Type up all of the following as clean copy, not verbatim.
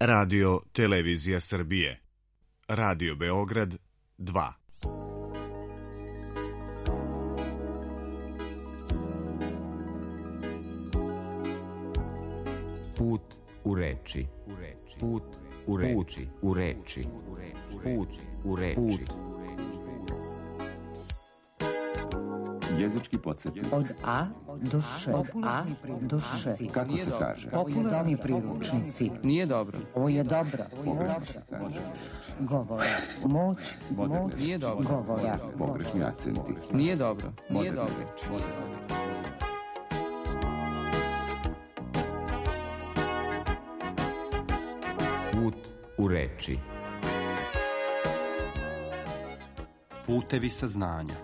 Radio Televizija Srbije. Radio Beograd 2. Put u reči. Put u reči. U reči. Put u reči. Jezički podsjetnik. Od A do Š. Od A do Š. Kako se kaže? Popularni priručnici. Nije dobro. Ovo je dobro. Pogrešno se kaže. Govora. Moć. Nije dobro. Govora. Pogrešni akcenti. Nije dobro. Nije dobro. Put u reči. Putevi saznanja.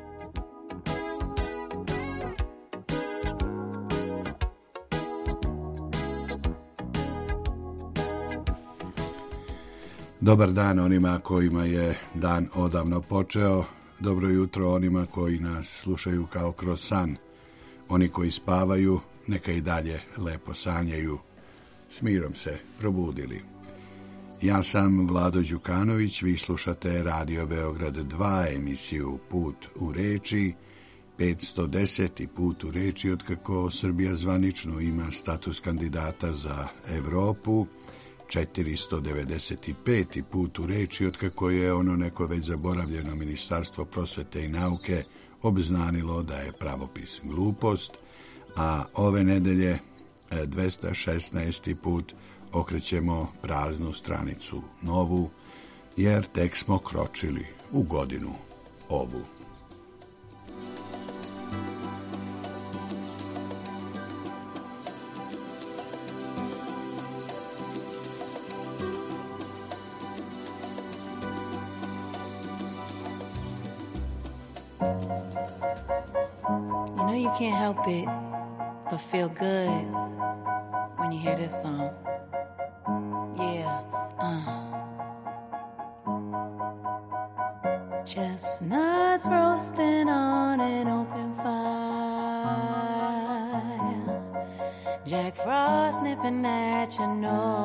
Dobar dan onima kojima je dan odavno počeo. Dobro jutro onima koji nas slušaju kao kroz san. Oni koji spavaju, neka i dalje lepo sanjaju. S mirom se probudili. Ja sam Vlado Đukanović, vi slušate Radio Beograd 2, emisiju Put u reči, 510. put u reči otkako Srbija zvanično ima status kandidata za Evropu, 495. put u reči otkako je ono neko već zaboravljeno Ministarstvo prosvete i nauke obznanilo da je pravopis glupost, a ove nedelje 216. put okrećemo praznu stranicu novu, jer tek smo kročili u godinu ovu. You know you can't help it but feel good when you hear this song. Yeah, Chestnuts roasting on an open fire, Jack Frost nipping at your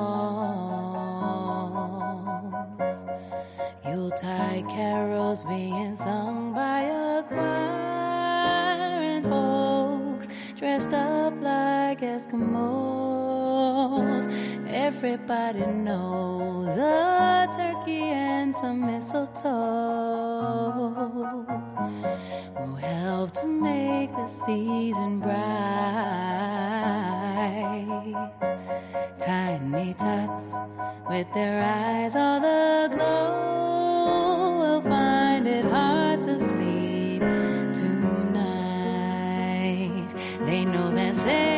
nose, Yuletide carols being sung by a choir, and folks dressed up like Eskimos. Everybody knows a turkey and some mistletoe will help to make the season bright. Tiny tots with their eyes all aglow will find it hard to sleep tonight. They know that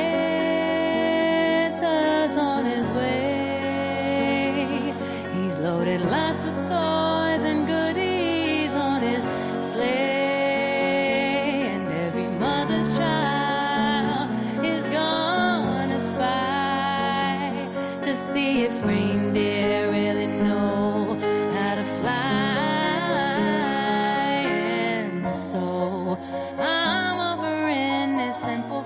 Santa's on his way. He's loaded lots of toys and goodies on his sleigh, and every mother's child is gonna spy to see if reindeer really know how to fly. And so I'm offering this simple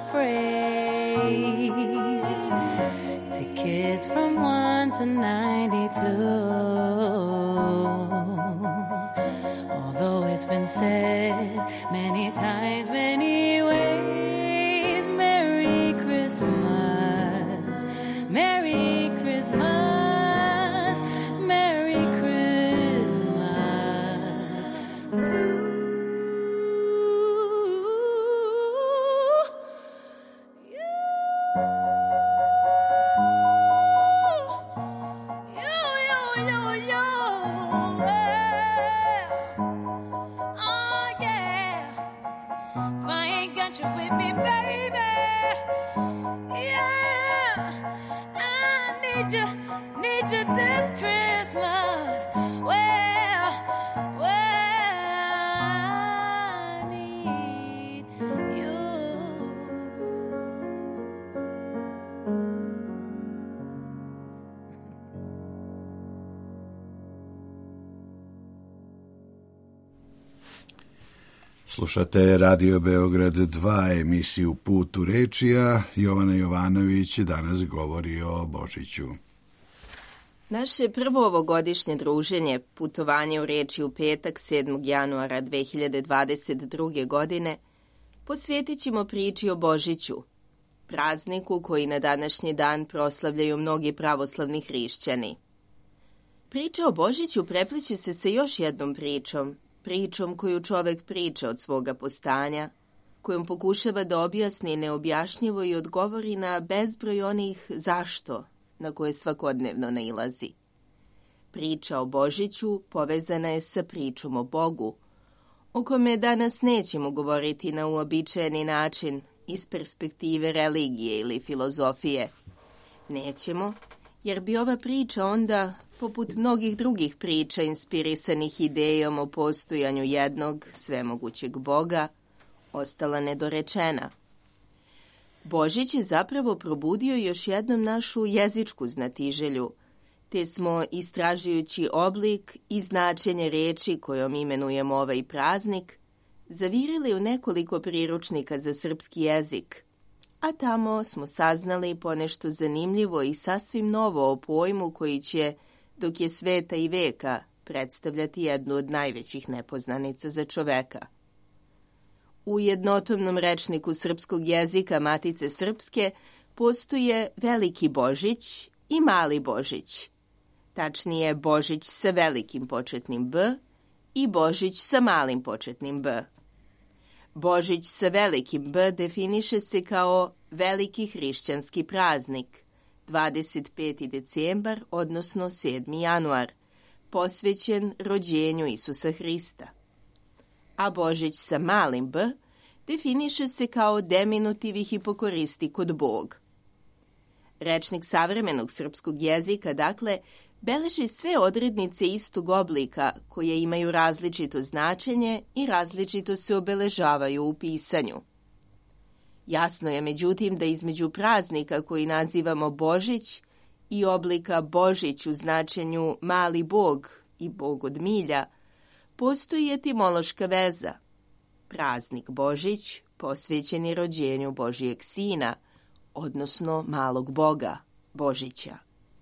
phrase to kids from 1 to 92. Although it's been said many times, many ways, Merry Christmas, Merry Christmas, Merry Christmas to you. Need you this Christmas. Well, I need you. Slušate Radio Beograd 2, emisiju Put u reči, a Jovana Jovanović danas govori o Božiću. Naše prvo ovogodišnje druženje, putovanje u riječi u petak 7. januara 2022. godine, posvjetit ćemo priči o Božiću, prazniku koji na današnji dan proslavljaju mnogi pravoslavni hrišćani. Priča o Božiću prepliče se sa još jednom pričom koju čovek priča od svoga postanja, kojom pokušava da objasni neobjašnjivo i odgovori na bezbroj onih zašto na koje svakodnevno nailazi. Priča o Božiću povezana je sa pričom o Bogu, o kome danas nećemo govoriti na uobičajeni način iz perspektive religije ili filozofije. Nećemo, jer bi ova priča onda, poput mnogih drugih priča inspirisanih idejom o postojanju jednog svemogućeg Boga, ostala nedorečena. Božić je zapravo probudio još jednom našu jezičku znatiželju, te smo, istražujući oblik i značenje riječi kojom imenujemo ovaj praznik, zavirili u nekoliko priručnika za srpski jezik, a tamo smo saznali ponešto zanimljivo i sasvim novo o pojmu koji će, dok je sveta i veka, predstavljati jednu od najvećih nepoznanica za čoveka. U jednotomnom rečniku srpskog jezika Matice Srpske postoje Veliki Božić i Mali Božić. Tačnije Božić sa velikim početnim B i Božić sa malim početnim B. Božić sa velikim B definiše se kao veliki hrišćanski praznik, 25. decembar, odnosno 7. januar, posvećen rođenju Isusa Hrista. A Božić sa malim B definiše se kao deminutiv i hipokoristi kod Bog. Rečnik savremenog srpskog jezika, dakle, beleži sve odrednice istog oblika koje imaju različito značenje i različito se obeležavaju u pisanju. Jasno je, međutim, da između praznika koji nazivamo Božić i oblika Božić u značenju mali Bog i Bog od milja, postoji etimološka veza. Praznik Božić posvećen je rođenju Božijeg Sina, odnosno malog Boga, Božića.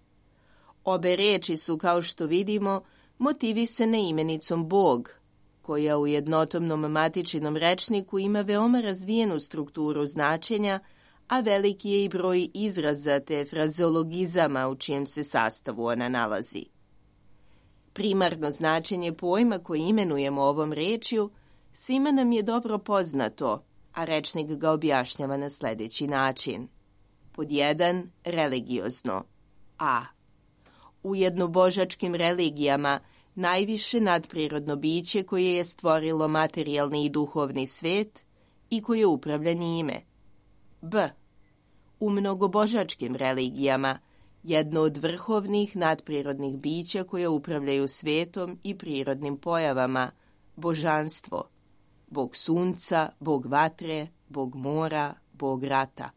Obe riječi su, kao što vidimo, motivisane imenicom Bog, koja u jednotomnom matičinom rečniku ima veoma razvijenu strukturu značenja, a veliki je i broj izraza te frazeologizama u čijem se sastavu ona nalazi. Primarno značenje pojma koji imenujemo ovom rečju svima nam je dobro poznato, a rečnik ga objašnjava na sljedeći način. Pod 1. Religiozno. A. U jednobožačkim religijama najviše nadprirodno biće koje je stvorilo materijalni i duhovni svet i koje upravlja njime. B. U mnogobožačkim religijama jedno od vrhovnih nadprirodnih bića koje upravljaju svetom i prirodnim pojavama, božanstvo, Bog sunca, Bog vatre, Bog mora, Bog rata.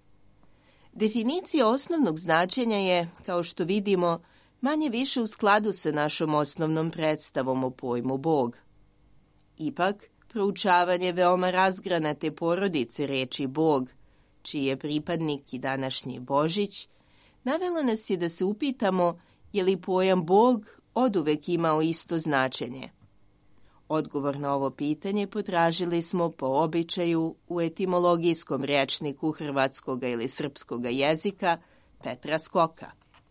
Definicija osnovnog značenja je, kao što vidimo, manje više u skladu sa našom osnovnom predstavom o pojmu Bog. Ipak, proučavanje veoma razgranate porodice reči Bog, čiji je pripadnik i današnji Božić, navelo nas je da se upitamo je li pojam Bog oduvek imao isto značenje. Odgovor na ovo pitanje potražili smo po običaju u etimologijskom rječniku hrvatskog ili srpskog jezika Petra Skoka.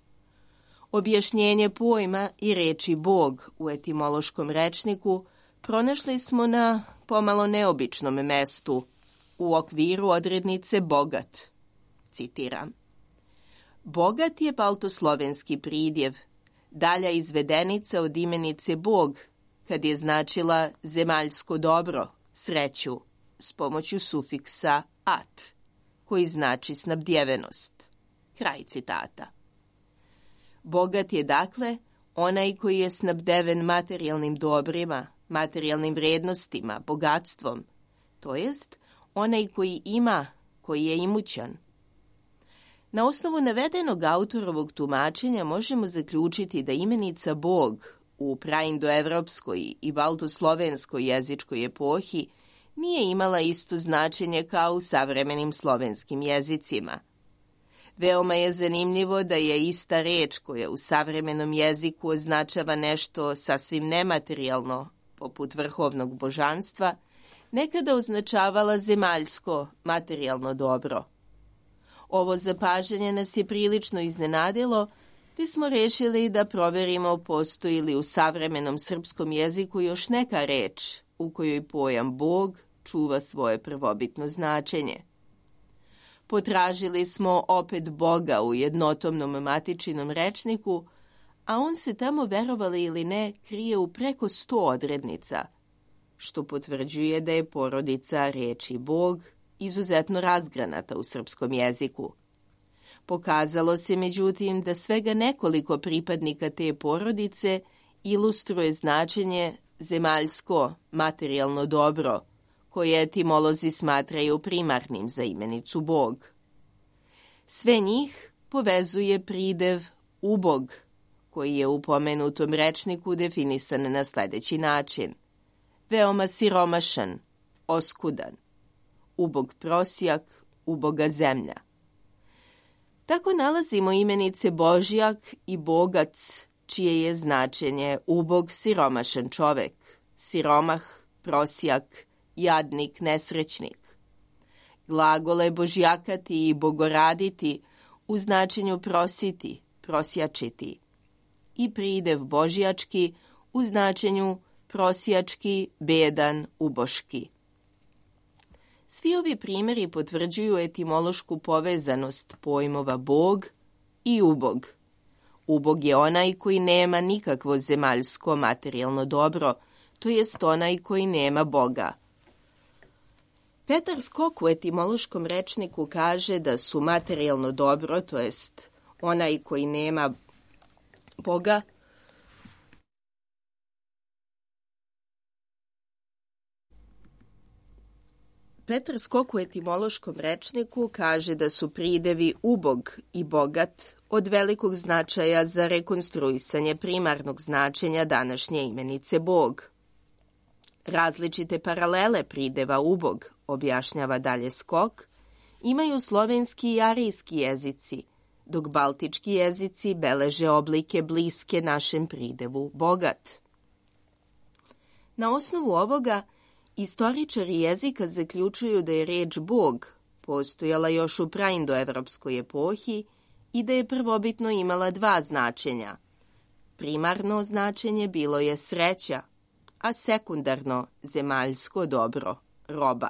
Objašnjenje pojma i reči Bog u etimološkom rečniku pronašli smo na pomalo neobičnom mestu, u okviru odrednice bogat. Citiram. Bogat je baltoslovenski pridjev, dalja izvedenica od imenice Bog, kad je značila zemaljsko dobro, sreću, s pomoću sufiksa at, koji znači snabdjevenost. Kraj citata. Bogat je, dakle, onaj koji je snabdeven materijalnim dobrima, materijalnim vrijednostima, bogatstvom, to jest onaj koji ima, koji je imućan. Na osnovu navedenog autorovog tumačenja možemo zaključiti da imenica Bog u praindoevropskoj i baltoslovenskoj jezičkoj epohi nije imala isto značenje kao u savremenim slovenskim jezicima. Veoma je zanimljivo da je ista reč koja u savremenom jeziku označava nešto sasvim nematerijalno, poput vrhovnog božanstva, nekada označavala zemaljsko, materijalno dobro. Ovo zapažanje nas je prilično iznenadilo, te smo rešili da proverimo postoji li u savremenom srpskom jeziku još neka reč u kojoj pojam Bog čuva svoje prvobitno značenje. Potražili smo opet Boga u jednotomnom matičinom rečniku, a on se tamo, verovali ili ne, krije u preko 100 odrednica, što potvrđuje da je porodica reči Bog izuzetno razgranata u srpskom jeziku. Pokazalo se, međutim, da svega nekoliko pripadnika te porodice ilustruje značenje zemaljsko, materijalno dobro, koje etimolozi smatraju primarnim za imenicu Bog. Sve njih povezuje pridev ubog, koji je u pomenutom rečniku definisan na sledeći način. Veoma siromašan, oskudan, ubog prosjak, uboga zemlja. Tako nalazimo imenice Božjak i Bogac, čije je značenje ubog, siromašan čovek, siromah, prosjak, jadnik, nesrećnik. Glagole božjakati i bogoraditi u značenju prositi, prosjačiti. I pridev božjački u značenju prosjački, bedan, uboški. Svi ovi primjeri potvrđuju etimološku povezanost pojmova Bog i ubog. Ubog je onaj koji nema nikakvo zemaljsko materijalno dobro, to jest onaj koji nema Boga. Petar Skok u etimološkom rečniku kaže da su materijalno dobro, to jest onaj koji nema Boga, Petar Skok u etimološkom rečniku kaže da su pridevi ubog i bogat od velikog značaja za rekonstruisanje primarnog značenja današnje imenice Bog. Različite paralele prideva ubog, objašnjava dalje Skok, imaju slovenski i arijski jezici, dok baltički jezici beleže oblike bliske našem pridevu bogat. Na osnovu ovoga, istoričari jezika zaključuju da je reč Bog postojala još u praindoevropskoj epohi i da je prvobitno imala dva značenja. Primarno značenje bilo je sreća, a sekundarno zemaljsko dobro, roba.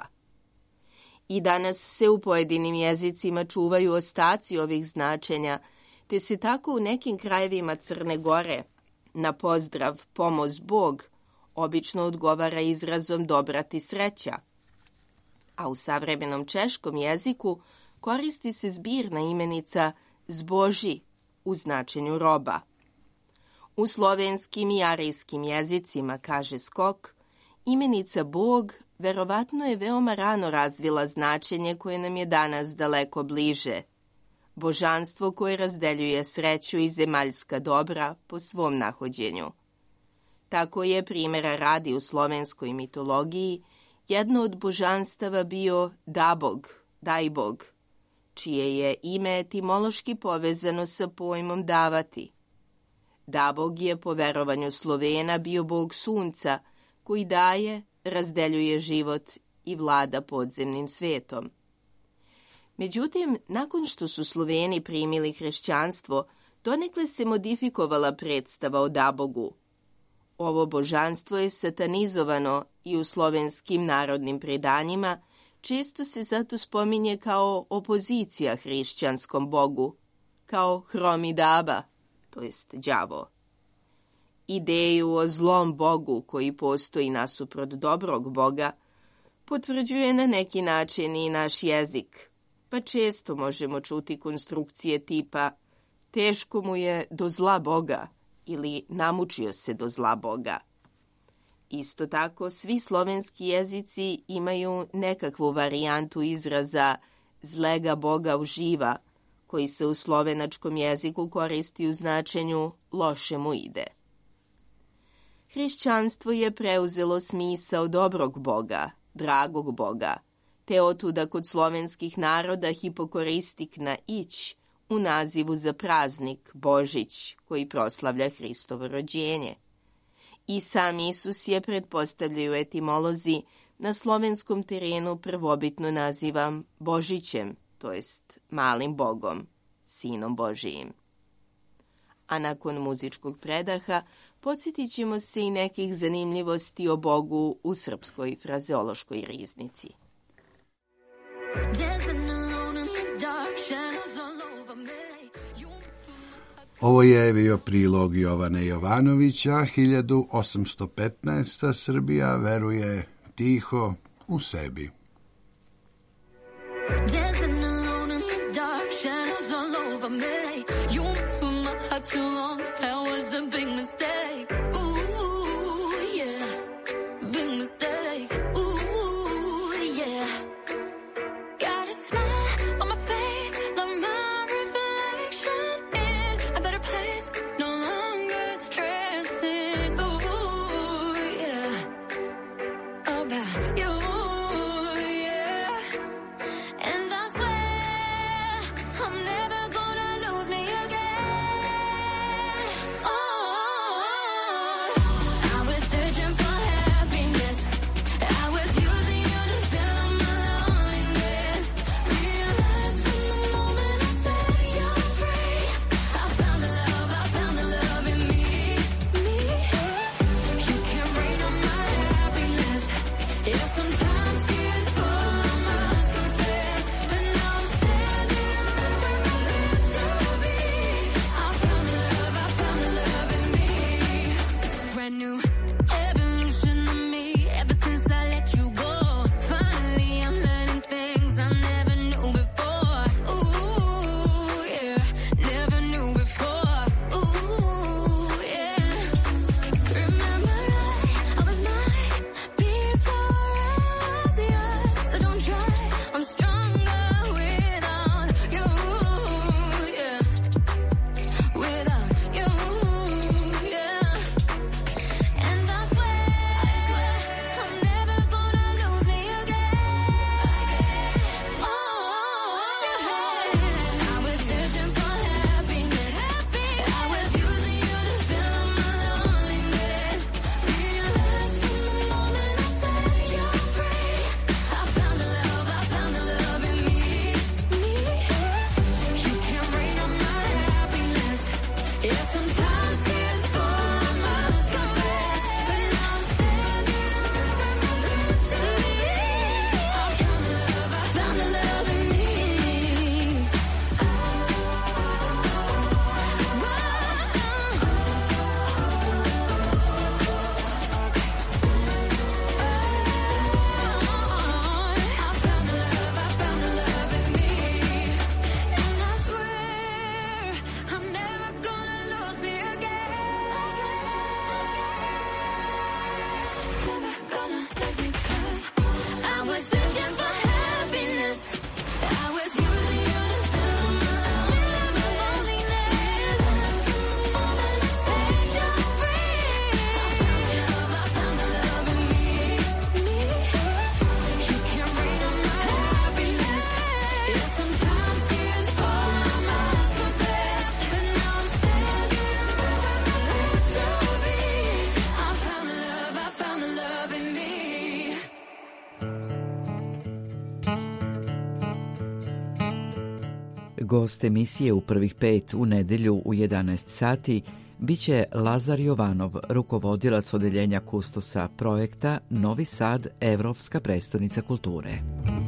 I danas se u pojedinim jezicima čuvaju ostaci ovih značenja, te se tako u nekim krajevima Crne Gore na pozdrav pomoz Bog obično odgovara izrazom dobra ti sreća, a u savremenom češkom jeziku koristi se zbirna imenica zboži u značenju roba. U slovenskim i arijskim jezicima, kaže Skok, imenica Bog verovatno je veoma rano razvila značenje koje nam je danas daleko bliže. Božanstvo koje razdeljuje sreću i zemaljska dobra po svom nahođenju. Tako je, primjera radi, u slovenskoj mitologiji jedno od božanstava bio Dabog, Dajbog, čije je ime etimološki povezano sa pojmom davati. Dabog je po verovanju Slovena bio bog sunca, koji daje, razdeljuje život i vlada podzemnim svetom. Međutim, nakon što su Sloveni primili hrišćanstvo, donekle se modifikovala predstava o Dabogu. Ovo božanstvo je satanizovano i u slovenskim narodnim predanjima, često se zato spominje kao opozicija hrišćanskom bogu, kao hromi daba, to jest đavo. Ideju o zlom bogu koji postoji nasuprot dobrog boga potvrđuje na neki način i naš jezik, pa često možemo čuti konstrukcije tipa teško mu je do zla boga ili namučio se do zla boga. Isto tako, svi slovenski jezici imaju nekakvu varijantu izraza zlega boga uživa, koji se u slovenačkom jeziku koristi u značenju loše mu ide. Hrišćanstvo je preuzelo smisao dobrog boga, dragog boga, te otuda kod slovenskih naroda hipokoristik na ić u nazivu za praznik Božić, koji proslavlja Hristovo rođenje. I sam Isus je, pretpostavljaju etimolozi, na slovenskom terenu prvobitno nazivan Božićem, to jest malim Bogom, Sinom Božijim. A nakon muzičkog predaha podsjetit ćemo se i nekih zanimljivosti o Bogu u srpskoj frazeološkoj riznici. Ovo je bio prilog Jovane Jovanovića, 1815. Srbija veruje tiho u sebi. Gost emisije u prvih 5 u nedjelju u 11 sati biće Lazar Jovanov, rukovodilac odeljenja kustosa projekta Novi Sad, Evropska prestonica kulture.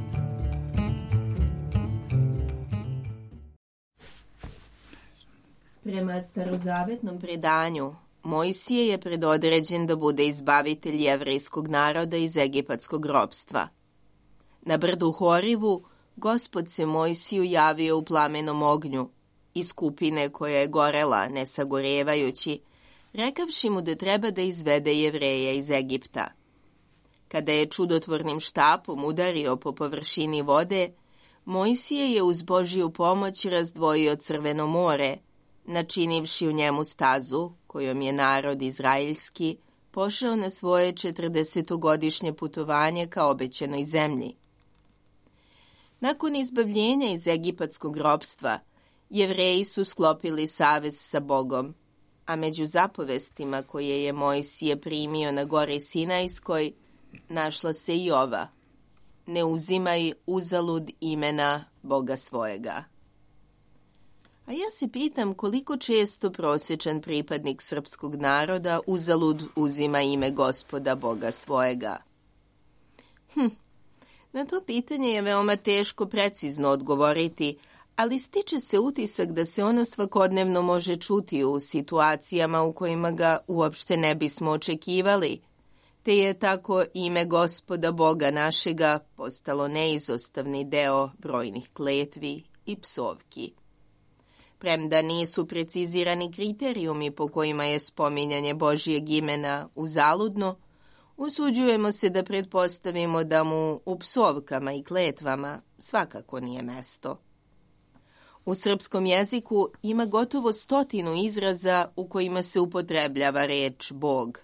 Prema starozavetnom predanju, Mojsije je predodređen da bude izbavitelj jevrejskog naroda iz egipatskog ropstva. Na brdu Horivu Gospod se Mojsiju javio u plamenom ognju, iz kupine koja je gorela nesagorevajući, rekavši mu da treba da izvede Jevreja iz Egipta. Kada je čudotvornim štapom udario po površini vode, Mojsije je uz Božju pomoć razdvojio Crveno more, načinivši u njemu stazu, kojom je narod izraelski pošao na svoje 40-godišnje putovanje ka obećanoj zemlji. Nakon izbavljenja iz egipatskog ropstva, Jevreji su sklopili savez sa Bogom, a među zapovestima koje je Mojsije primio na gori Sinajskoj našla se i ova: ne uzimaj uzalud imena Boga svojega. A ja se pitam koliko često prosječan pripadnik srpskog naroda uzalud uzima ime Gospoda Boga svojega. Na to pitanje je veoma teško precizno odgovoriti, ali stiče se utisak da se ono svakodnevno može čuti u situacijama u kojima ga uopšte ne bismo očekivali, te je tako ime Gospoda Boga našega postalo neizostavni deo brojnih kletvi i psovki. Premda nisu precizirani kriterijumi po kojima je spominjanje Božjeg imena uzaludno, usuđujemo se da pretpostavimo da mu u psovkama i kletvama svakako nije mesto. U srpskom jeziku ima gotovo 100 izraza u kojima se upotrebljava reč Bog.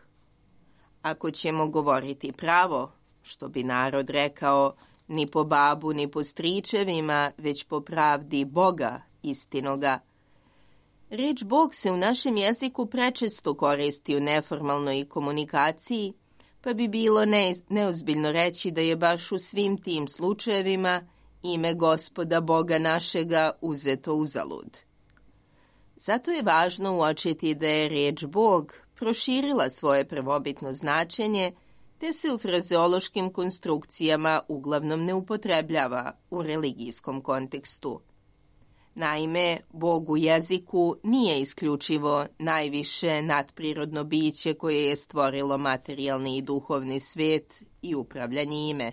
Ako ćemo govoriti pravo, što bi narod rekao, ni po babu ni po stričevima, već po pravdi Boga istinoga, reč Bog se u našem jeziku prečesto koristi u neformalnoj komunikaciji, pa bi bilo neozbiljno reći da je baš u svim tim slučajevima ime Gospoda Boga našega uzeto uzalud. Zato je važno uočiti da je reč Bog proširila svoje prvobitno značenje, te se u frazeološkim konstrukcijama uglavnom ne upotrebljava u religijskom kontekstu. Naime, Bog u jeziku nije isključivo najviše nadprirodno biće koje je stvorilo materijalni i duhovni svet i upravlja njime.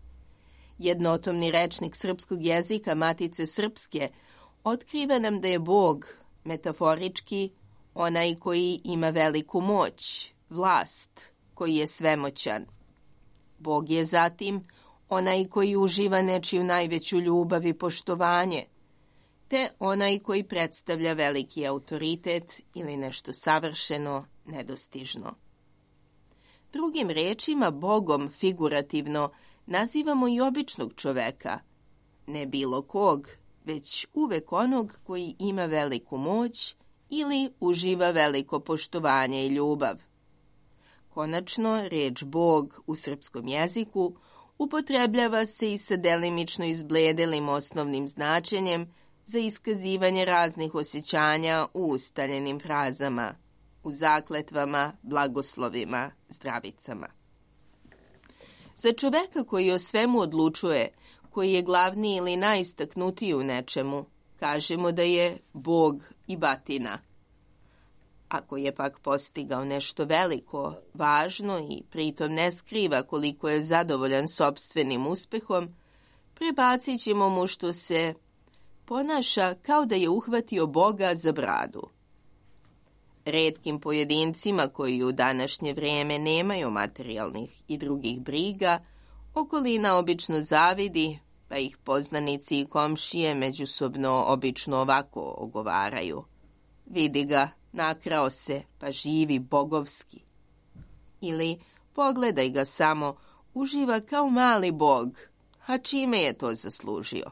Jednotomni rečnik srpskog jezika Matice srpske otkriva nam da je Bog, metaforički, onaj koji ima veliku moć, vlast, koji je svemoćan. Bog je zatim onaj koji uživa nečiju najveću ljubav i poštovanje, te onaj koji predstavlja veliki autoritet ili nešto savršeno, nedostižno. Drugim rečima, Bogom figurativno nazivamo i običnog čoveka, ne bilo kog, već uvek onog koji ima veliku moć ili uživa veliko poštovanje i ljubav. Konačno, reč Bog u srpskom jeziku upotrebljava se i sa delimično izbledelim osnovnim značenjem za iskazivanje raznih osjećanja u ustaljenim frazama, u zakletvama, blagoslovima, zdravicama. Za čoveka koji o svemu odlučuje, koji je glavni ili najistaknutiji u nečemu, kažemo da je Bog i batina. Ako je pak postigao nešto veliko, važno i pritom ne skriva koliko je zadovoljan sopstvenim uspehom, prebacit ćemo mu što se ponaša kao da je uhvatio Boga za bradu. Retkim pojedincima koji u današnje vrijeme nemaju materijalnih i drugih briga, okolina obično zavidi, pa ih poznanici i komšije međusobno obično ovako ogovaraju. Vidi ga, nakrao se, pa živi bogovski. Ili pogledaj ga samo, uživa kao mali Bog, a čime je to zaslužio?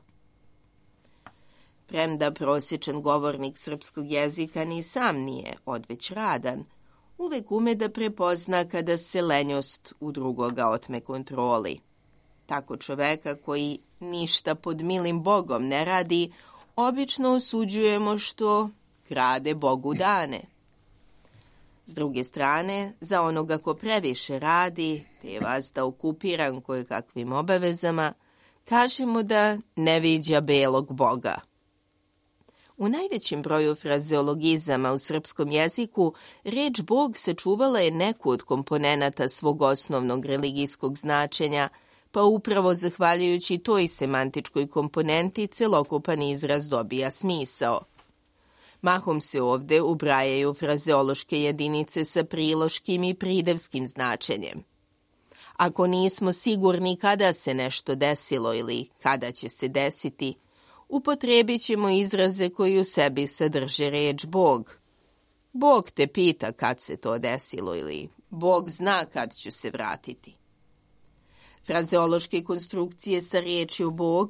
Premda prosječan govornik srpskog jezika ni sam nije odveć radan, uvek ume da prepozna kada se lenjost u drugoga otme kontroli. Tako čoveka koji ništa pod milim Bogom ne radi, obično osuđujemo što krade Bogu dane. S druge strane, za onoga ko previše radi, te je vazda okupiran kojekakvim obavezama, kažemo da ne viđa belog Boga. U najvećem broju frazeologizama u srpskom jeziku reč Bog sačuvala je neku od komponenata svog osnovnog religijskog značenja, pa upravo zahvaljujući toj semantičkoj komponenti celokupan izraz dobija smisao. Mahom se ovde ubrajaju frazeološke jedinice sa priloškim i pridevskim značenjem. Ako nismo sigurni kada se nešto desilo ili kada će se desiti, upotrebit ćemo izraze koji u sebi sadrže reč Bog. Bog te pita kad se to desilo ili Bog zna kad ću se vratiti. Frazeološke konstrukcije sa riječju Bog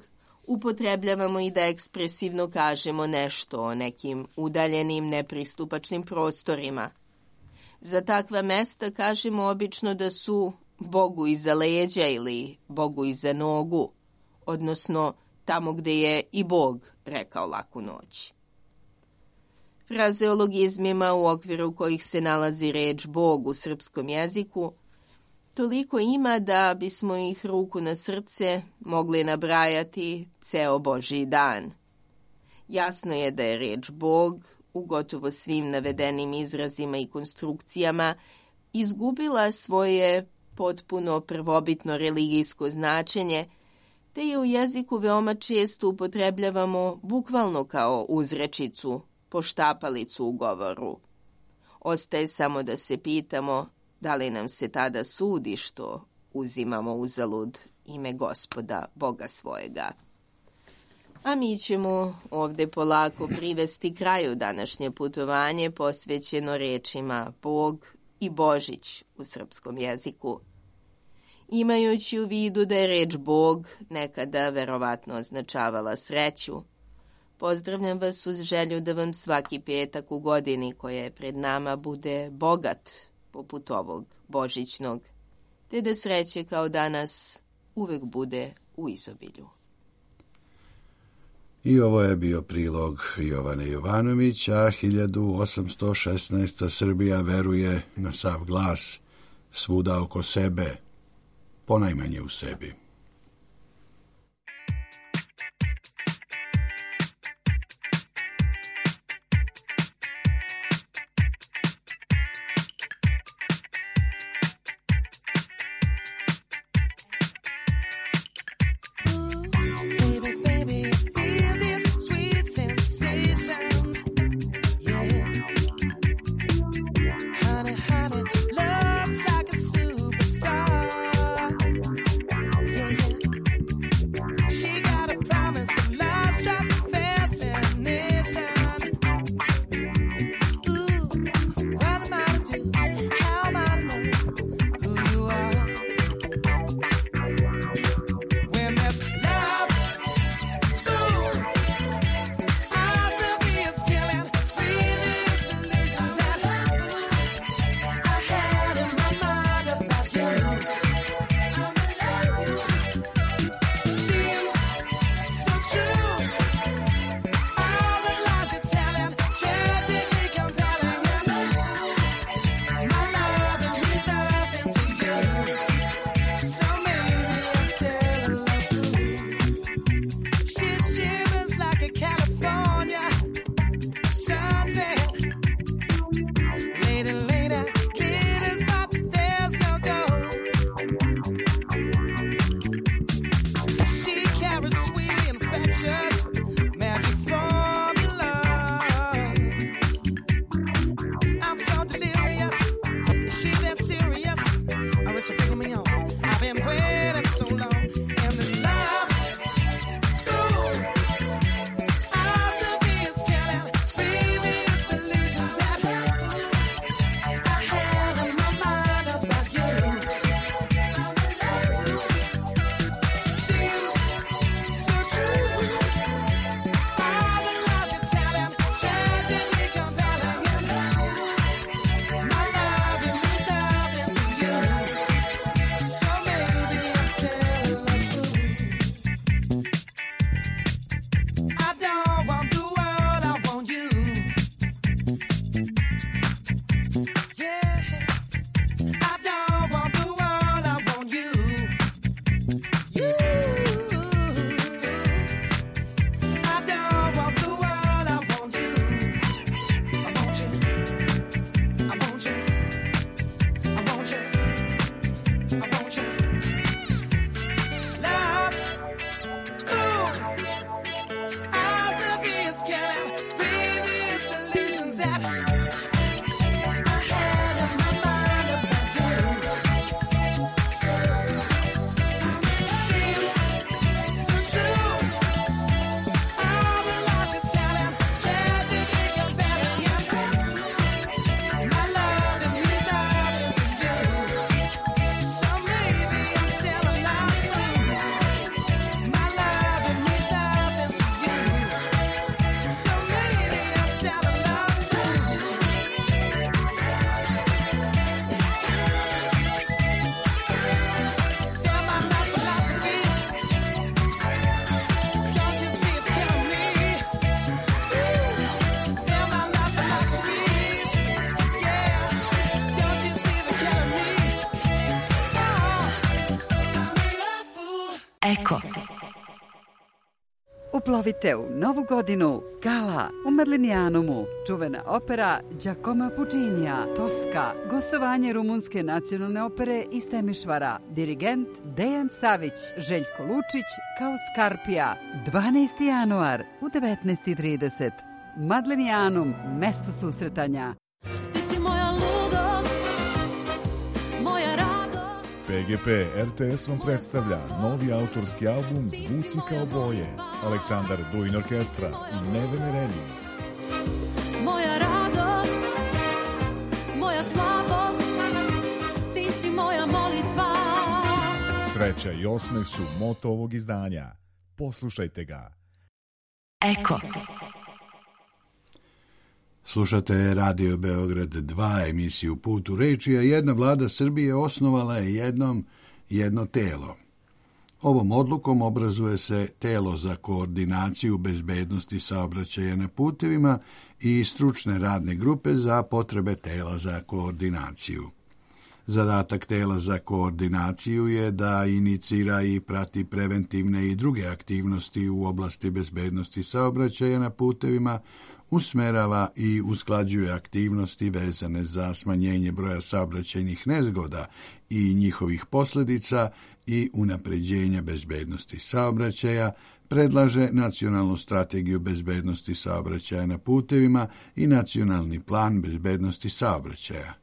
upotrebljavamo i da ekspresivno kažemo nešto o nekim udaljenim, nepristupačnim prostorima. Za takva mesta kažemo obično da su Bogu iza leđa ili Bogu iza nogu, odnosno tamo gde je i Bog rekao laku noć. Frazeologizmima u okviru kojih se nalazi reč Bog u srpskom jeziku toliko ima da bismo ih ruku na srce mogli nabrajati ceo Božji dan. Jasno je da je reč Bog u gotovo svim navedenim izrazima i konstrukcijama izgubila svoje potpuno prvobitno religijsko značenje, te je u jeziku veoma često upotrebljavamo bukvalno kao uzrečicu, poštapalicu u govoru. Ostaje samo da se pitamo da li nam se tada sudi što uzimamo uzalud ime Gospoda, Boga svojega. A mi ćemo ovde polako privesti kraju današnje putovanje posvećeno rečima Bog i Božić u srpskom jeziku. Imajući u vidu da je reč Bog nekada verovatno označavala sreću, pozdravljam vas uz želju da vam svaki petak u godini koja je pred nama bude bogat poput ovog božićnog, te da sreće kao danas uvek bude u izobilju. I ovo je bio prilog Jovane Jovanović, a 1816. Srbija veruje na sav glas, svuda oko sebe, ponajmanje u sebi. Uplovite u Novu godinu. Gala u Merlinijanumu. Čuvena opera Giacomo Puccinija. Toska. Gostovanje Rumunske nacionalne opere iz Temišvara. Dirigent Dejan Savić. Željko Lučić kao Skarpija. 12. januar u 19:30. Madlenijanum, mesto susretanja. Ti si moja ludost, moja radost. PGP RTS vam predstavlja novi autorski album Zvuci kao boje. Aleksandar Duin Orkestra i Nevene Renju. Moja radost, moja slabost, ti si moja molitva. Sreća i osmeh su moto ovog izdanja. Poslušajte ga. Eko. Slušate Radio Beograd 2, emisiju Put u reči, a jedna vlada Srbije osnovala je jedno telo. Ovom odlukom obrazuje se telo za koordinaciju bezbednosti saobraćaja na putevima i stručne radne grupe za potrebe tela za koordinaciju. Zadatak tela za koordinaciju je da inicira i prati preventivne i druge aktivnosti u oblasti bezbednosti saobraćaja na putevima, usmerava i usklađuje aktivnosti vezane za smanjenje broja saobraćajnih nezgoda i njihovih posljedica i unapređenja bezbednosti saobraćaja, predlaže nacionalnu strategiju bezbednosti saobraćaja na putevima i nacionalni plan bezbednosti saobraćaja.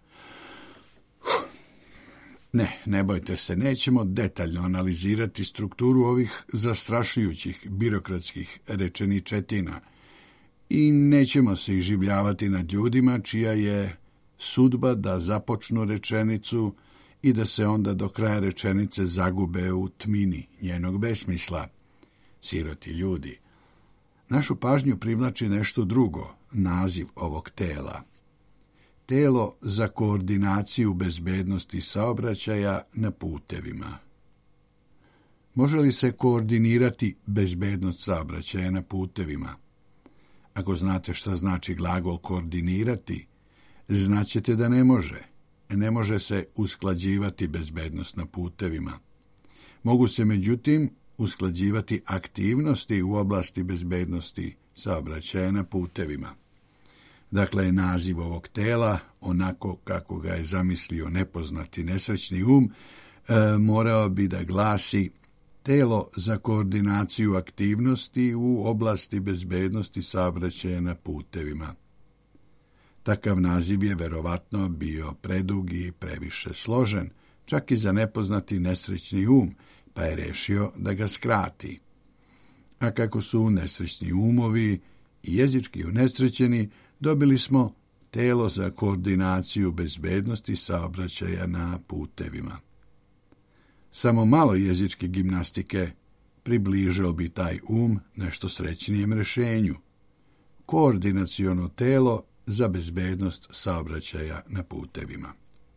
Ne bojte se, nećemo detaljno analizirati strukturu ovih zastrašujućih birokratskih rečeničetina i nećemo se iživljavati nad ljudima čija je sudba da započnu rečenicu i da se onda do kraja rečenice zagube u tmini njenog besmisla. Siroti ljudi. Našu pažnju privlači nešto drugo, naziv ovog tela. Telo za koordinaciju bezbednosti saobraćaja na putevima. Može li se koordinirati bezbednost saobraćaja na putevima? Ako znate šta znači glagol koordinirati, znaćete da ne može. Ne može se usklađivati bezbednost na putevima. Mogu se, međutim, usklađivati aktivnosti u oblasti bezbednosti saobraćaja na putevima. Dakle, naziv ovog tela, onako kako ga je zamislio nepoznati nesrećni morao bi da glasi Telo za koordinaciju aktivnosti u oblasti bezbednosti saobraćaja na putevima. Takav naziv je verovatno bio predug i previše složen, čak i za nepoznati nesrećni pa je rešio da ga skrati. A kako su nesrećni umovi i jezički unesrećeni, dobili smo telo za koordinaciju bezbednosti saobraćaja na putevima. Samo malo jezičke gimnastike približilo bi taj nešto srećnijem rešenju. Koordinaciono telo za bezbednost saobraćaja na putevima.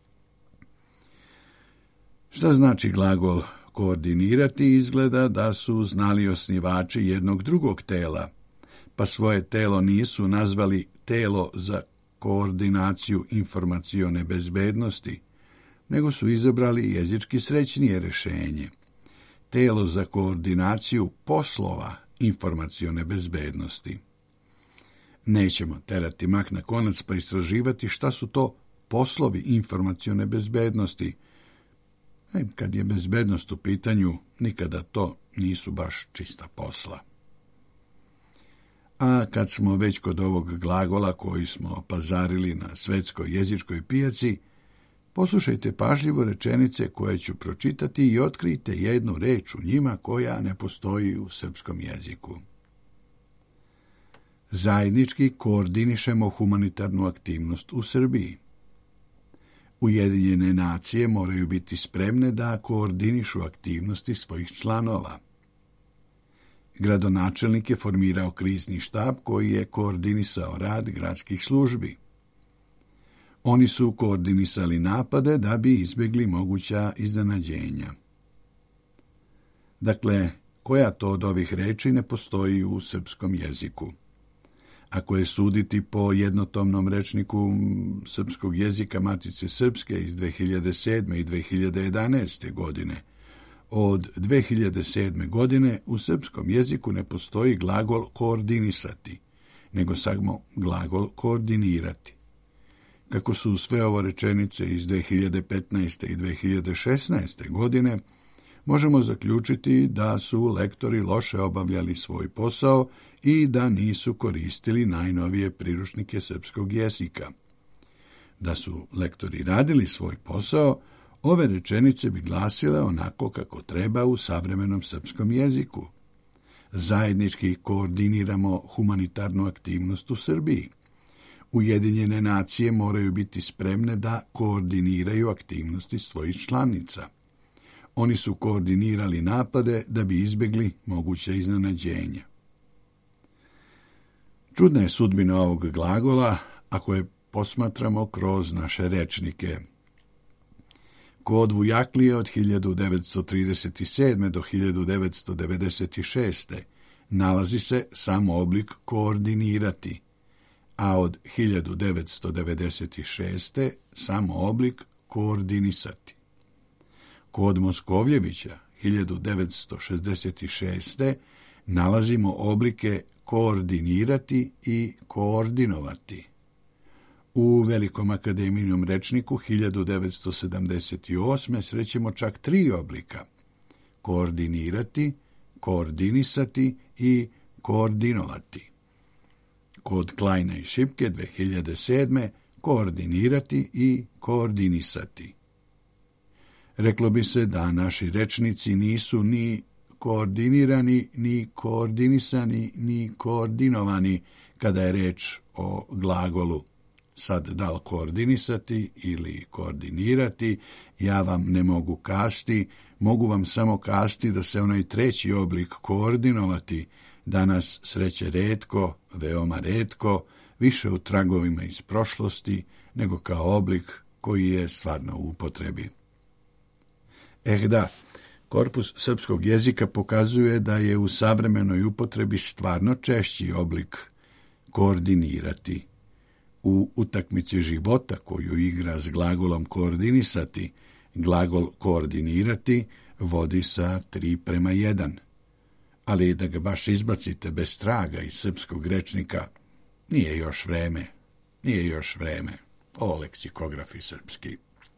Šta znači glagol koordinirati? Izgleda da su znali osnivači jednog drugog tela, pa svoje telo nisu nazvali telo za koordinaciju informacione bezbednosti, nego su izabrali jezički srećnije rešenje. Telo za koordinaciju poslova informacione bezbednosti. Nećemo terati mak na konac pa istraživati šta su to poslovi informacione bezbednosti. Kad je bezbednost u pitanju, nikada to nisu baš čista posla. A kad smo već kod ovog glagola koji smo pazarili na svetskoj jezičkoj pijaci, poslušajte pažljivo rečenice koje ću pročitati i otkrijte jednu reč u njima koja ne postoji u srpskom jeziku. Zajednički koordinišemo humanitarnu aktivnost u Srbiji. Ujedinjene nacije moraju biti spremne da koordinišu aktivnosti svojih članova. Gradonačelnik je formirao krizni štab koji je koordinisao rad gradskih službi. Oni su koordinisali napade da bi izbjegli moguća iznenađenja. Dakle, koja to od ovih reči ne postoji u srpskom jeziku? Ako je suditi po jednotomnom rečniku srpskog jezika Matice Srpske iz 2007. i 2011. godine, Od 2007. godine u srpskom jeziku ne postoji glagol koordinisati, nego samo glagol koordinirati. Kako su sve ovo rečenice iz 2015. i 2016. godine, možemo zaključiti da su lektori loše obavljali svoj posao i da nisu koristili najnovije priručnike srpskog jezika. Da su lektori radili svoj posao, ove rečenice bi glasile onako kako treba u savremenom srpskom jeziku. Zajednički koordiniramo humanitarnu aktivnost u Srbiji. Ujedinjene nacije moraju biti spremne da koordiniraju aktivnosti svojih članica. Oni su koordinirali napade da bi izbjegli moguće iznenađenja. Čudna je sudbina ovog glagola ako je posmatramo kroz naše rečnike. Kod Vujaklije od 1937. do 1996. nalazi se samo oblik koordinirati, a od 1996. samo oblik koordinisati. Kod Moskovljevića 1966. nalazimo oblike koordinirati i koordinovati. U Velikom akademijnom rečniku 1978. srećemo čak 3 oblika: koordinirati, koordinisati i koordinovati. Kod Kleina i Šipke 2007. koordinirati i koordinisati. Reklo bi se da naši rečnici nisu ni koordinirani, ni koordinisani, ni koordinovani kada je reč o glagolu. Sad, da li koordinisati ili koordinirati, ja vam ne mogu kasti, mogu vam samo kasti da se onaj treći oblik koordinovati danas sreće retko, veoma retko, više u tragovima iz prošlosti nego kao oblik koji je stvarno u upotrebi. Da, korpus srpskog jezika pokazuje da je u savremenoj upotrebi stvarno češći oblik koordinirati. U utakmici života koju igra s glagolom koordinisati, glagol koordinirati vodi sa 3:1. Ali da ga baš izbacite bez traga iz srpskog rečnika, nije još vreme. O leksikografi srpski.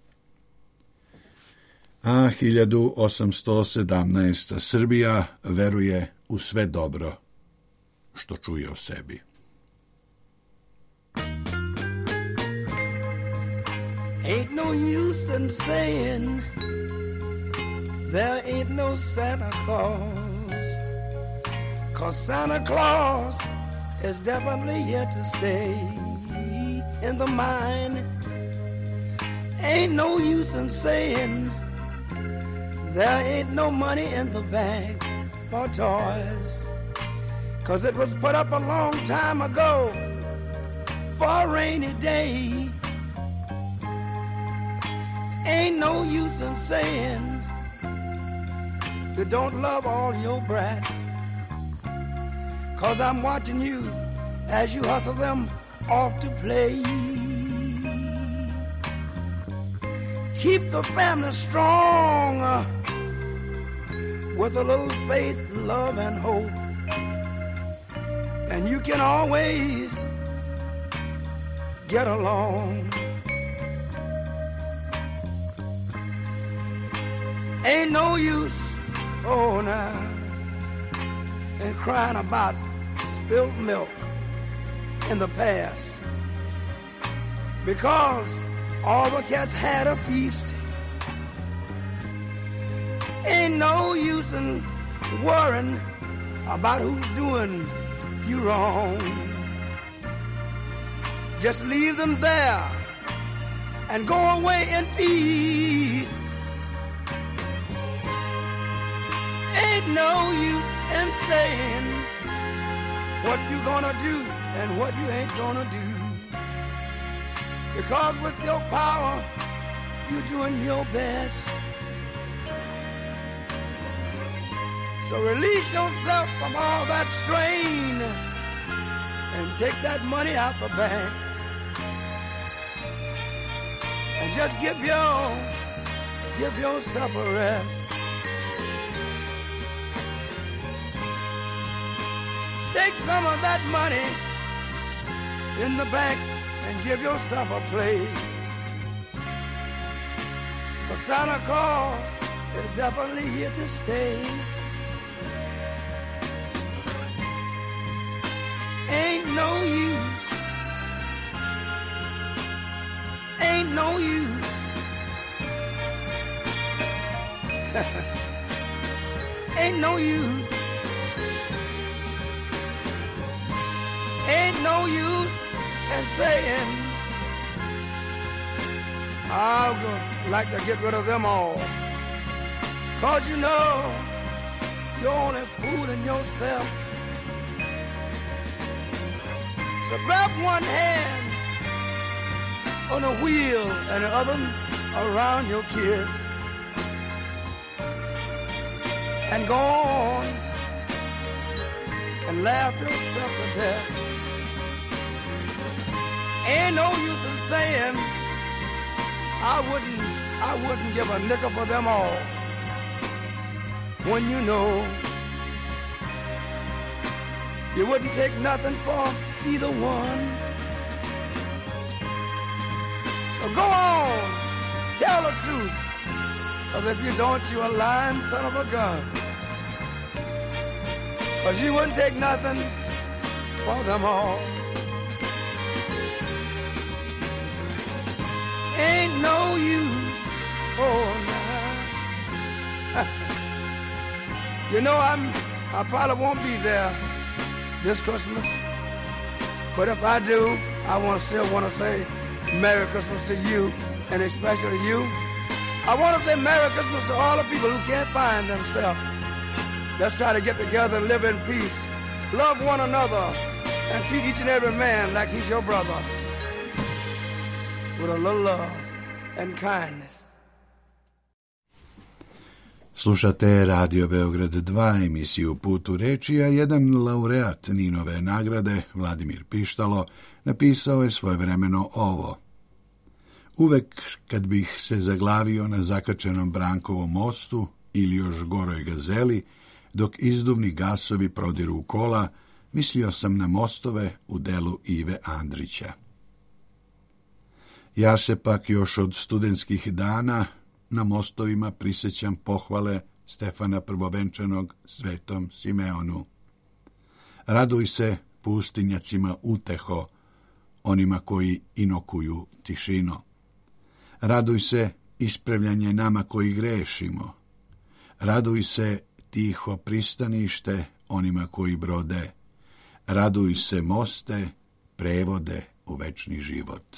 A 1817. Srbija veruje u sve dobro što čuje o sebi. Ain't no use in saying there ain't no Santa Claus, 'cause Santa Claus is definitely here to stay in the mind. Ain't no use in saying there ain't no money in the bank for toys, 'cause it was put up a long time ago for a rainy day. Ain't no use in saying you don't love all your brats, 'cause I'm watching you as you hustle them off to play. Keep the family strong with a little faith, love, and hope, and you can always get along. Ain't no use, oh now, in crying about spilled milk in the past, because all the cats had a feast. Ain't no use in worrying about who's doing you wrong. Just leave them there and go away in peace. Ain't no use in saying what you gonna do and what you ain't gonna do, because with your power you're doing your best. So release yourself from all that strain and take that money out the bank and just give yourself a rest. take some of that money in the bank and give yourself a play. 'Cause Santa Claus is definitely here to stay. Ain't no use, ain't no use. Ain't no use, ain't no use in saying I would like to get rid of them all. 'Cause you know you're only fooling yourself. So grab one hand on the wheel and the other around your kids and go on and laugh yourself to death. Ain't no use in saying I wouldn't give a nickel for them all, when you know you wouldn't take nothing for either one. So go on, tell the truth, 'cause if you don't, you're a lying son of a gun. 'Cause you wouldn't take nothing for them all. Ain't no use, oh nah. You know I probably won't be there this Christmas, but if I do, I still want to say Merry Christmas to you, and especially you. I want to say Merry Christmas to all the people who can't find themselves. Let's try to get together and live in peace, love one another, and treat each and every man like he's your brother, with a little love and kindness. Slušate Radio Beograd 2, emisiju Put u reči, a jedan laureat Ninove nagrade, Vladimir Pištalo, napisao je svojevremeno ovo. Uvek kad bih se zaglavio na zakačenom Brankovom mostu ili još goroj Gazeli, dok izduvni gasovi prodiru u kola, mislio sam na mostove u delu Ive Andrića. Ja se pak još od studentskih dana na mostovima prisjećam pohvale Stefana Prvovenčanog Svetom Simeonu. Raduj se pustinjacima uteho, onima koji inokuju tišino. Raduj se ispravljanje nama koji grešimo. Raduj se tiho pristanište onima koji brode. Raduj se moste, prevode u večni život.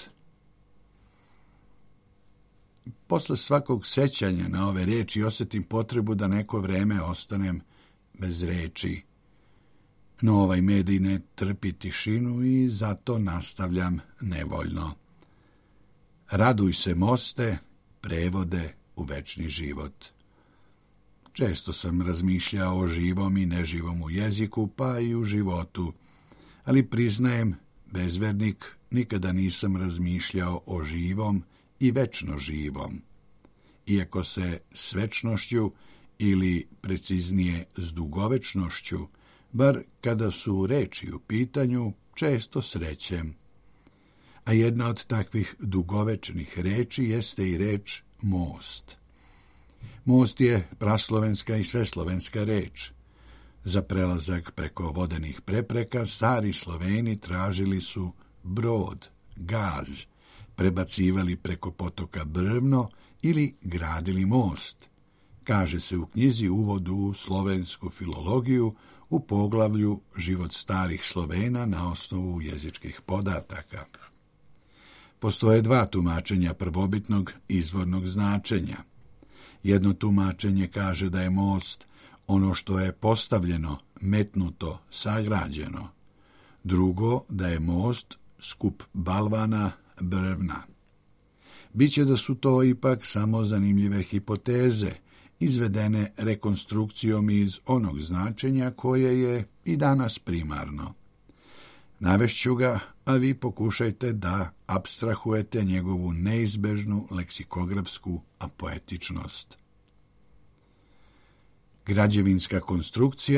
Posle svakog sećanja na ove riječi osjetim potrebu da neko vreme ostanem bez reči. No ovaj medij ne trpi tišinu i zato nastavljam nevoljno. Raduj se moste, prevode u večni život. Često sam razmišljao o živom i neživom u jeziku, pa i u životu, ali priznajem, bezvernik, nikada nisam razmišljao o živom i večno živom, iako se s večnošću ili preciznije s dugovečnošću, bar kada su reči u pitanju, često srećem. A jedna od takvih dugovečnih reči jeste i reč most. Most je praslovenska i sveslovenska reč. Za prelazak preko vodenih prepreka stari Sloveni tražili su brod, gaz, prebacivali preko potoka brvno ili gradili most. Kaže se u knjizi Uvod u slovensku filologiju u poglavlju Život starih Slovena na osnovu jezičkih podataka. Postoje dva tumačenja prvobitnog izvornog značenja. Jedno tumačenje kaže da je most ono što je postavljeno, metnuto, sagrađeno. Drugo, da je most skup balvana, brvna. Biće da su to ipak samo zanimljive hipoteze, izvedene rekonstrukcijom iz onog značenja koje je i danas primarno. Navešću ga, a vi pokušajte da apstrahujete njegovu neizbežnu leksikografsku apoetičnost. Građevinska konstrukcija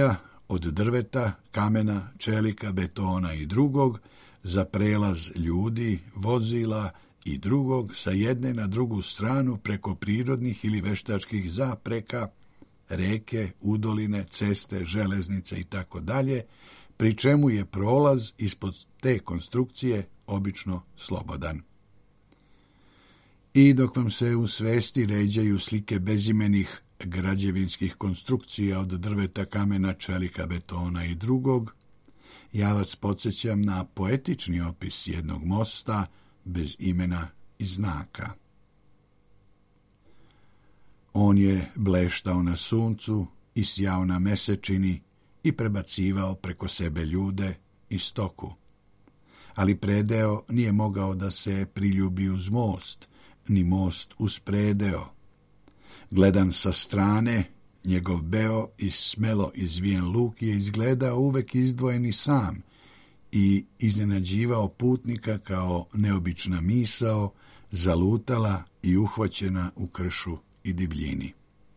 od drveta, kamena, čelika, betona i drugog, za prelaz ljudi, vozila i drugog sa jedne na drugu stranu preko prirodnih ili veštačkih zapreka, reke, udoline, ceste, železnice i tako dalje, pri čemu je prolaz ispod te konstrukcije obično slobodan. I dok vam se u svesti ređaju slike bezimenih građevinskih konstrukcija od drveta, kamena, čelika, betona i drugog, ja vas podsjećam na poetični opis jednog mosta bez imena i znaka. On je bleštao na suncu i sjao na mesečini i prebacivao preko sebe ljude i stoku. Ali predeo nije mogao da se priljubi uz most, ni most uz predeo. Gledan sa strane, njegov beo i smelo izvijen luk je izgledao uvek izdvojen i sam i iznenađivao putnika kao neobična misao, zalutala i uhvaćena u kršu i divljini.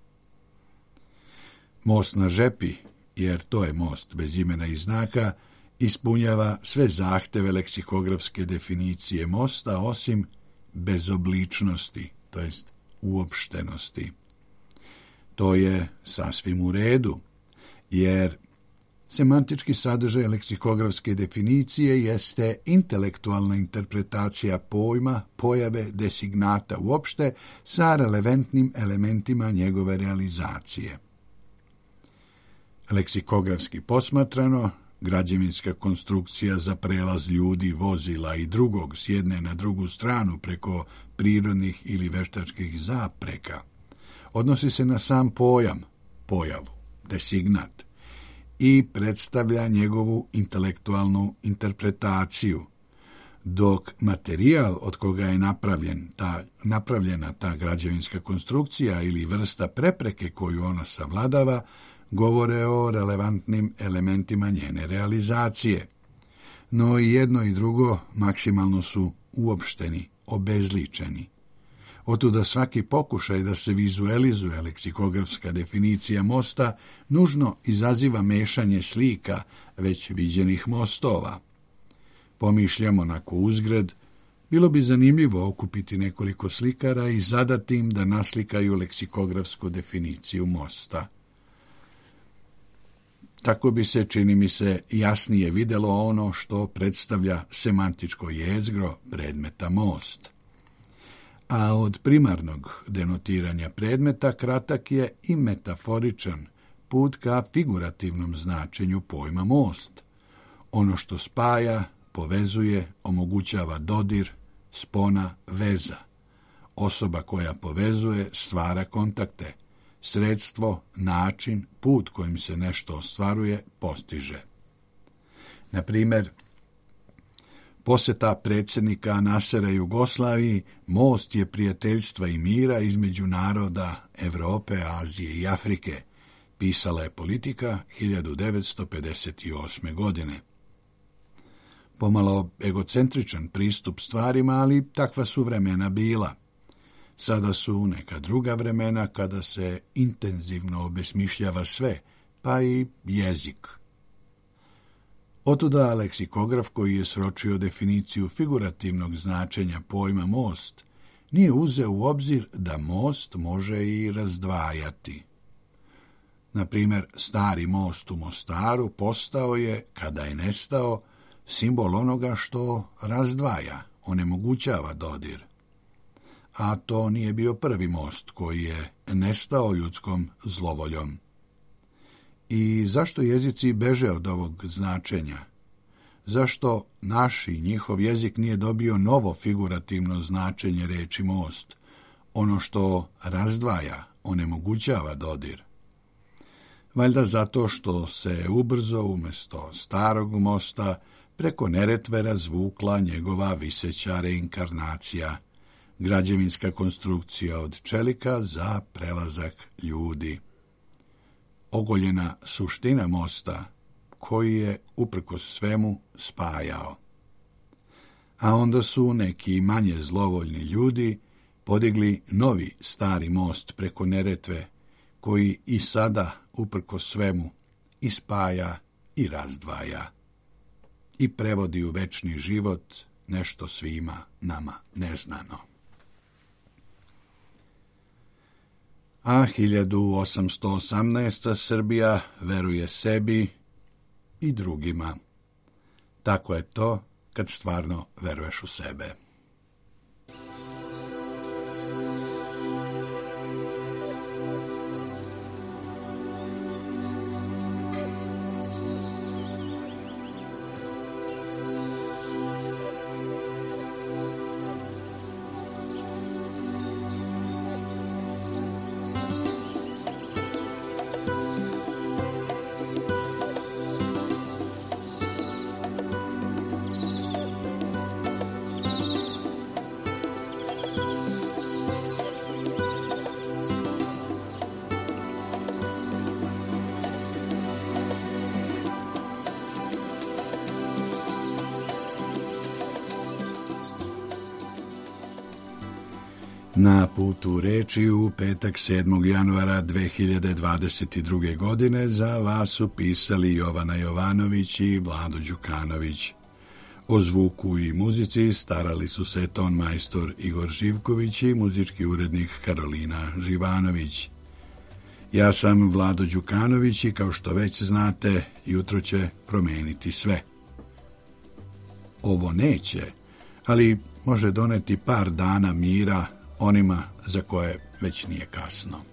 Most na Žepi, jer to je most bez imena i znaka, ispunjava sve zahteve leksikografske definicije mosta, osim bezobličnosti, to jest uopštenosti. To je sasvim u redu, jer semantički sadržaj leksikografske definicije jeste intelektualna interpretacija pojma, pojave, designata uopšte sa relevantnim elementima njegove realizacije. Leksikografski posmatrano, građevinska konstrukcija za prelaz ljudi, vozila i drugog s jedne na drugu stranu preko prirodnih ili veštačkih zapreka odnosi se na sam pojam, pojavu, designat i predstavlja njegovu intelektualnu interpretaciju, dok materijal od koga je napravljena ta građevinska konstrukcija ili vrsta prepreke koju ona savladava govore o relevantnim elementima njene realizacije. No i jedno i drugo maksimalno su uopšteni, obezličeni. Otuda svaki pokušaj da se vizualizuje leksikografska definicija mosta nužno izaziva mešanje slika već viđenih mostova. Pomišljamo onako uzgred, bilo bi zanimljivo okupiti nekoliko slikara i zadati im da naslikaju leksikografsku definiciju mosta. Tako bi se, čini mi se, jasnije videlo ono što predstavlja semantičko jezgro predmeta most. A od primarnog denotiranja predmeta kratak je i metaforičan put ka figurativnom značenju pojma most. Ono što spaja, povezuje, omogućava dodir, spona, veza. Osoba koja povezuje stvara kontakte. Sredstvo, način, put kojim se nešto ostvaruje, postiže. Na primjer, posjeta predsjednika Nasera Jugoslaviji most je prijateljstva i mira između naroda Evrope, Azije i Afrike, pisala je Politika 1958. godine. Pomalo egocentričan pristup stvarima, ali takva su vremena bila. Sada su neka druga vremena kada se intenzivno obesmišljava sve, pa i jezik. Otuda leksikograf koji je sročio definiciju figurativnog značenja pojma most nije uzeo u obzir da most može i razdvajati. Na primjer, stari most u Mostaru postao je, kada je nestao, simbol onoga što razdvaja, onemogućava dodir. A to nije bio prvi most koji je nestao ljudskom zlovoljom. I zašto jezici beže od ovog značenja? Zašto naš i njihov jezik nije dobio novo figurativno značenje reči most, ono što razdvaja, onemogućava dodir? Valjda zato što se ubrzo umjesto starog mosta preko Neretve razvukla njegova viseća reinkarnacija, građevinska konstrukcija od čelika za prelazak ljudi. Ogoljena suština mosta, koji je uprkos svemu spajao. A onda su neki manje zlovoljni ljudi podigli novi stari most preko Neretve, koji i sada, uprkos svemu, i spaja i razdvaja i prevodi u večni život nešto svima nama neznano. A 1818. Srbija veruje sebi i drugima. Tako je to kad stvarno veruješ u sebe. Na putu reči u petak 7. januara 2022. godine za vas su pisali Jovana Jovanović i Vlado Đukanović. O zvuku i muzici starali su se ton majstor Igor Živković i muzički urednik Karolina Živanović. Ja sam Vlado Đukanović i kao što već znate, jutro će promeniti sve. Ovo neće, ali može doneti par dana mira onima za koje već nije kasno.